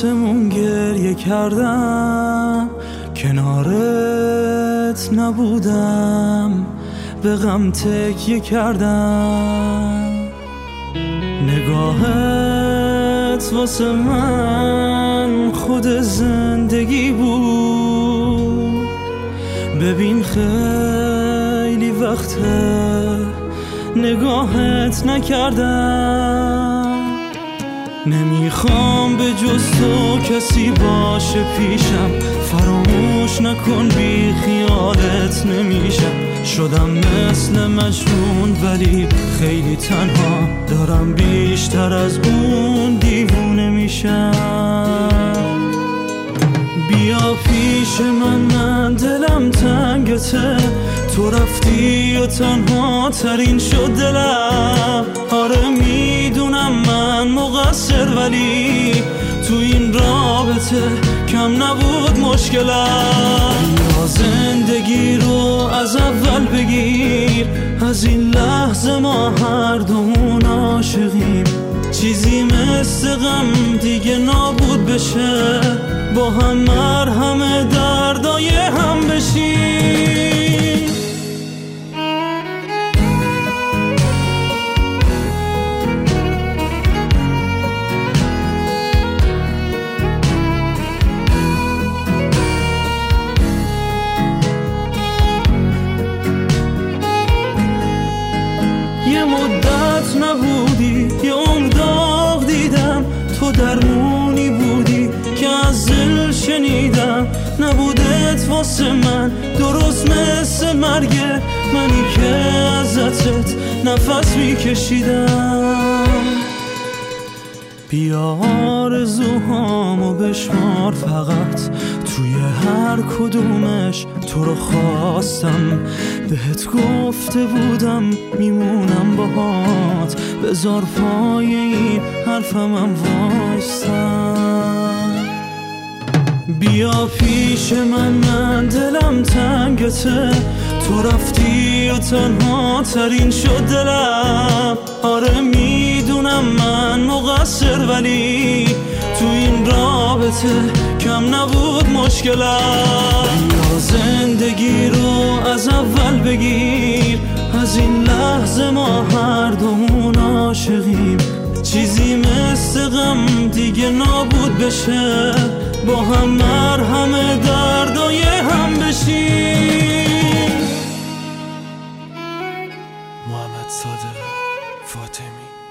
واسمون گریه کردم، کنارت نبودم، به غم تکیه کردم. نگاهت واسه من خود زندگی بود. ببین خیلی وقته نگاهت نکردم. نمیخوام به جز تو کسی باشه پیشم، فراموش نکن بی خیالت نمیشم. شدم مثل مجنون ولی خیلی تنها، دارم بیشتر از اون دیوونه میشم. بیا پیش من دلم تنگته، تو رفتی و تنها ترین شد دلم. آره میدونم من مقصر ولی تو این رابطه کم نبود مشکلم. یا زندگی رو از اول بگیر، از این لحظه ما هر دومون عاشقیم. چیزی مثل غم دیگه نابود بشه، با هم مرهم دردای هم بشیم. یه مدت نبودی، یه عمر داغ دیدم، تو درمونی بودی که از دل شنیدم. نبودت واسه من درست مثل مرگه، منی که ازتت نفس میکشیدم. بیا آرزوهامو بشمار فقط، توی هر کدومش تو رو خواستم. بهت گفته بودم میمونم باهات، بذار پای این حرفمم وایستم. بیا پیش من دلم تنگته، تو رفتی و تنها ترین شد دلم. آره میدونم من مقصر ولی تو این رابطه کم نبود مشکلم. یا زندگی رو از اول بگیر، از این لحظه ما هر دومون عاشقیم. چیزی مثل غم دیگه نابود بشه، با هم مرهم دردای هم بشیم. محمد صادق فاطمی.